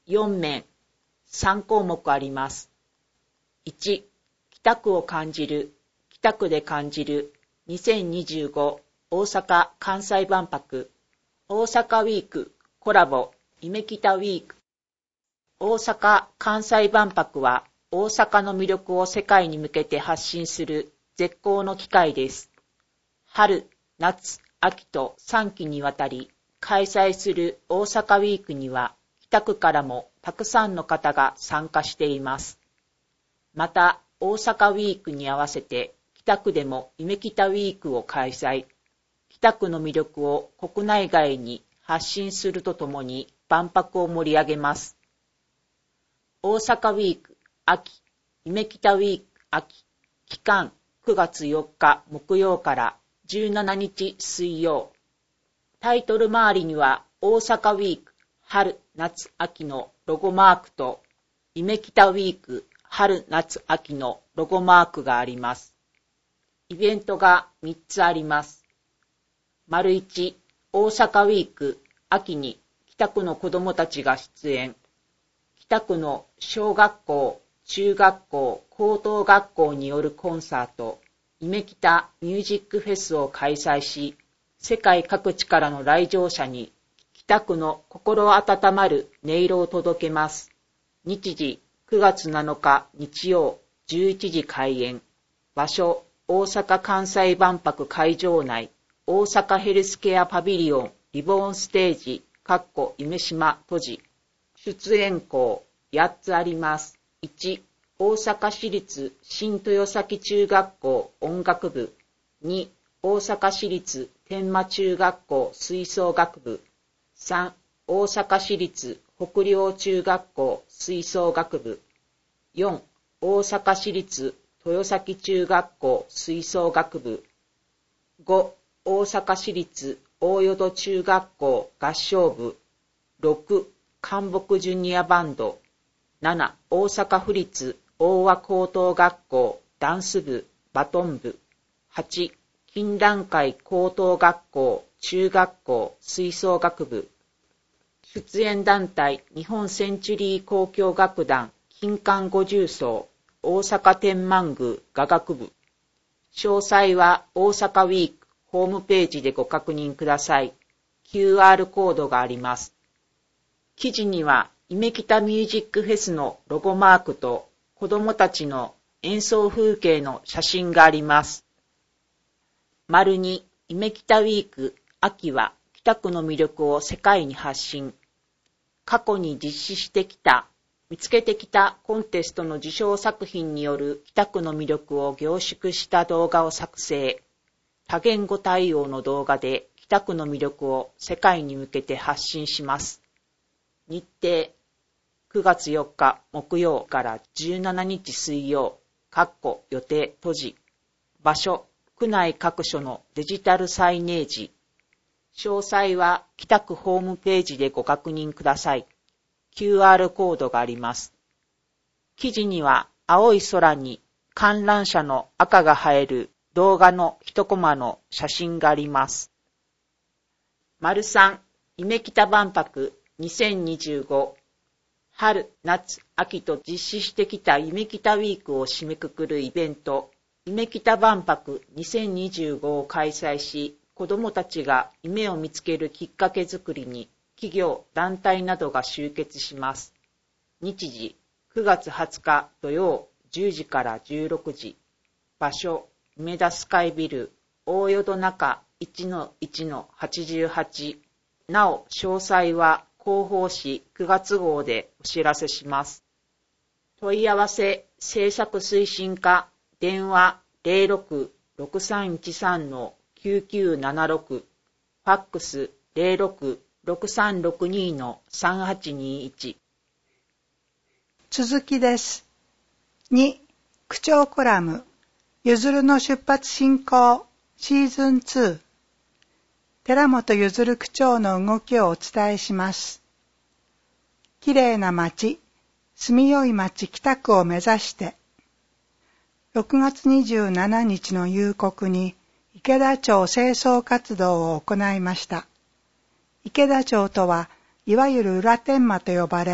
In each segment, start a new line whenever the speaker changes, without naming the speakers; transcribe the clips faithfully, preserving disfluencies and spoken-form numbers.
よん面、さん項目あります。いち、北区を感じる、北区で感じる、にせんにじゅうご大阪・関西万博、大阪ウィーク、コラボ、イメキタウィーク。大阪・関西万博は、大阪の魅力を世界に向けて発信する絶好の機会です。春、夏、秋とさんきにわたり開催する大阪ウィークには、北区からもたくさんの方が参加しています。また、大阪ウィークに合わせて、北区でもイメキタウィークを開催。北区の魅力を国内外に発信するとともに万博を盛り上げます。大阪ウィーク秋、イメキタウィーク秋、期間くがつよっか木曜からじゅうしちにち水曜。タイトル周りには大阪ウィーク春夏秋のロゴマークとイメキタウィーク春夏秋のロゴマークがあります。イベントがみっつあります。丸いち、大阪ウィーク秋に北区の子どもたちが出演。北区の小学校、中学校、高等学校によるコンサート、イメキタミュージックフェスを開催し、世界各地からの来場者に北区の心温まる音色を届けます。日時くがつなのか日曜じゅういちじ開演。場所大阪・関西万博会場内、大阪ヘルスケアパビリオンリボーンステージかっこ夢島閉じ。出演校やっつあります。いち、大阪市立新豊崎中学校音楽部。に、大阪市立天満中学校吹奏楽部。さん、大阪市立北陵中学校吹奏楽部。よん、大阪市立豊崎中学校吹奏楽部。ご、大阪市立大淀中学校合唱部。ろく、関北ジュニアバンド。なな、大阪府立大和高等学校ダンス部バトン部。はち、金蘭会高等学校中学校吹奏楽部。出演団体日本センチュリー交響楽団金管五重奏大阪天満宮雅楽部。詳細は大阪ウィークホームページでご確認ください。キューアール コードがあります。記事にはイメキタミュージックフェスのロゴマークと子どもたちの演奏風景の写真があります。丸に、イメキタウィーク秋は北区の魅力を世界に発信。過去に実施してきた、見つけてきたコンテストの受賞作品による北区の魅力を凝縮した動画を作成。多言語対応の動画で北区の魅力を世界に向けて発信します。日程、くがつよっか木曜からじゅうしちにち水曜、かっこ予定閉じ。場所、区内各所のデジタルサイネージ。詳細は北区ホームページでご確認ください。キューアール コードがあります。記事には青い空に観覧車の赤が映える動画の一コマの写真があります。丸さん、イメキタ万博にせんにじゅうご。春、夏、秋と実施してきたイメキタウィークを締めくくるイベント、イメキタ万博にせんにじゅうごを開催し、子どもたちが夢を見つけるきっかけづくりに企業、団体などが集結します。日時、くがつはつか土曜じゅうじからじゅうろくじ。場所、梅田スカイビル、大淀中 いちのいちのはちじゅうはち。なお、詳細は広報誌くがつ号でお知らせします。問い合わせ、制作推進課、電話 ゼロろく ろくさんいちさん きゅうきゅうななろく、ファックス ゼロろく ろくさんろくに さんはちにいち。
続きです。に、区長コラム、ゆずるの出発進行シーズンツー。寺本ゆずる区長の動きをお伝えします。きれいな街、住みよい街北区を目指して、ろくがつにじゅうしちにちの夕刻に池田町清掃活動を行いました。池田町とは、いわゆる裏天満と呼ばれる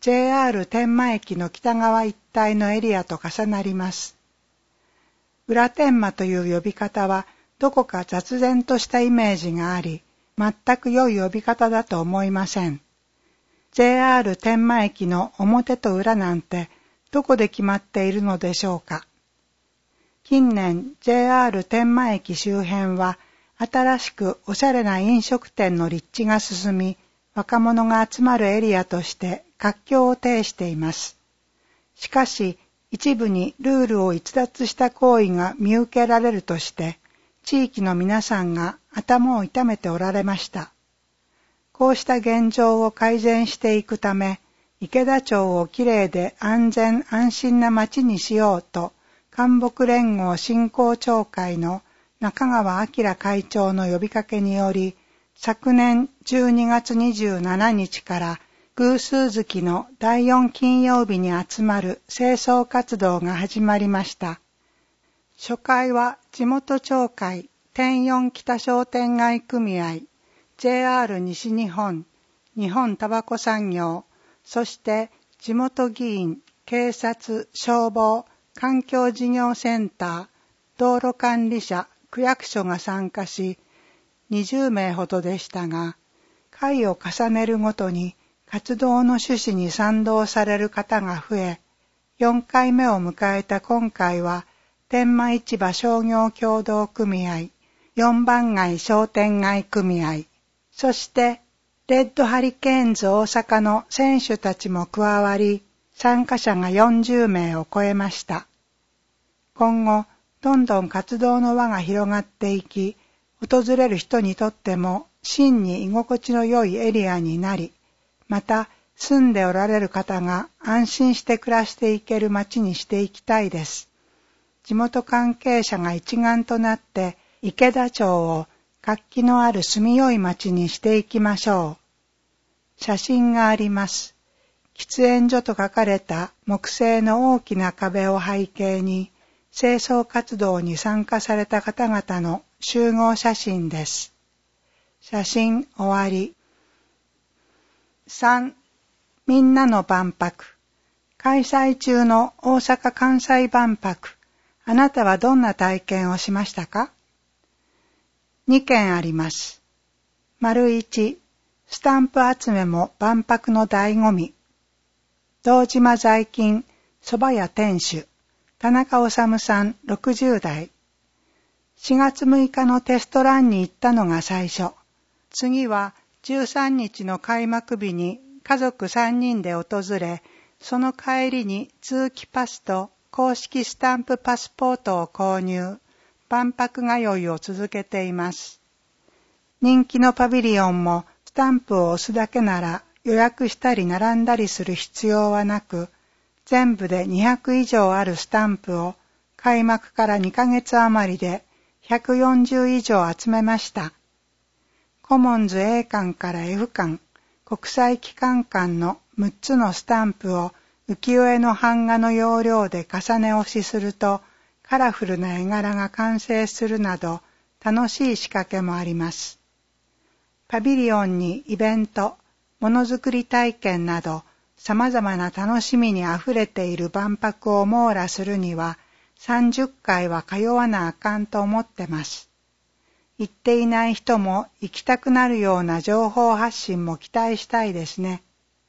ジェイアール 天満駅の北側一帯のエリアと重なります。裏天満という呼び方はどこか雑然としたイメージがあり、全く良い呼び方だと思いません。ジェイアール 天満駅の表と裏なんてどこで決まっているのでしょうか。近年 ジェイアール 天満駅周辺は新しくおしゃれな飲食店の立地が進み、若者が集まるエリアとして活況を呈しています。しかし一部にルールを逸脱した行為が見受けられるとして、地域の皆さんが頭を痛めておられました。こうした現状を改善していくため、池田町をきれいで安全安心な町にしようと、関北連合振興協会の中川明会長の呼びかけにより、昨年じゅうにがつにじゅうしちにちから偶数月のだいよん金曜日に集まる清掃活動が始まりました。初回は地元町会天四北商店街組合、ジェイアール 西日本、日本タバコ産業、そして地元議員、警察、消防、環境事業センター、道路管理者、区役所が参加し、にじゅうめいほどでしたが、回を重ねるごとに活動の趣旨に賛同される方が増え、よんかいめを迎えた今回は、天満市場商業協同組合、四番街商店街組合、そしてレッドハリケーンズ大阪の選手たちも加わり、参加者がよんじゅうめいを超えました。今後、どんどん活動の輪が広がっていき、訪れる人にとっても真に居心地の良いエリアになり、また住んでおられる方が安心して暮らしていける街にしていきたいです。地元関係者が一丸となって池田町を活気のある住みよい街にしていきましょう。写真があります。喫煙所と書かれた木製の大きな壁を背景に、清掃活動に参加された方々の集合写真です。写真終わり。さん. みんなの万博。開催中の大阪・関西万博。あなたはどんな体験をしましたか？にけんあります。丸いち、スタンプ集めも万博の醍醐味。堂島在勤蕎麦屋店主、田中治さんろくじゅうだい。しがつむいかのテストランに行ったのが最初。次はじゅうさんにちの開幕日に家族さんにんで訪れ、その帰りに通期パスと公式スタンプパスポートを購入、万博通いを続けています。人気のパビリオンもスタンプを押すだけなら予約したり並んだりする必要はなく、全部でにひゃくいじょうあるスタンプを開幕からにかげつ余りでひゃくよんじゅういじょう集めました。コモンズ A 館から F 館、国際機関間のむっつのスタンプを浮世絵の版画の要領で重ね押しするとカラフルな絵柄が完成するなど楽しい仕掛けもあります。パビリオンにイベント、ものづくり体験など様々な楽しみにあふれている万博を網羅するにはさんじゅっかいは通わなあかんと思ってます。行っていない人も行きたくなるような情報発信も期待したいですね。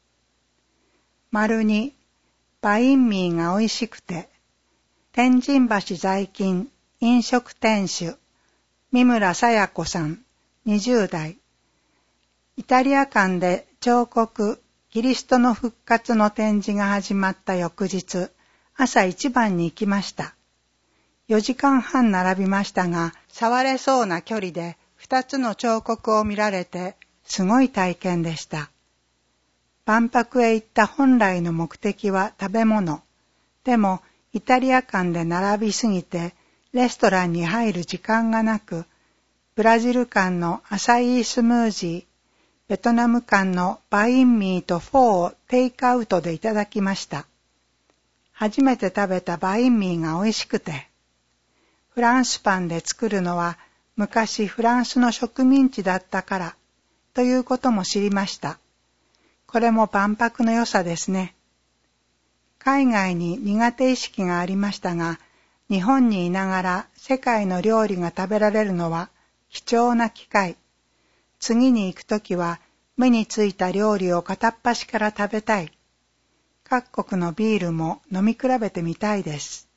丸に、バインミーが美味しくて、天神橋在勤飲食店主、三村さや子さんにじゅうだい。イタリア館で彫刻、キリストの復活の展示が始まった翌日、朝一番に行きました。よじかんはん並びましたが、触れそうな距離で二つの彫刻を見られて、すごい体験でした。万博へ行った本来の目的は食べ物。でも、イタリア館で並びすぎて、レストランに入る時間がなく、ブラジル館のアサイースムージー、ベトナム館のバインミーとフォーをテイクアウトでいただきました。初めて食べたバインミーが美味しくて、フランスパンで作るのは昔フランスの植民地だったからということも知りました。 これも万博の良さですね。海外に苦手意識がありましたが、日本にいながら世界の料理が食べられるのは貴重な機会。次に行くときは目についた料理を片っ端から食べたい。各国のビールも飲み比べてみたいです。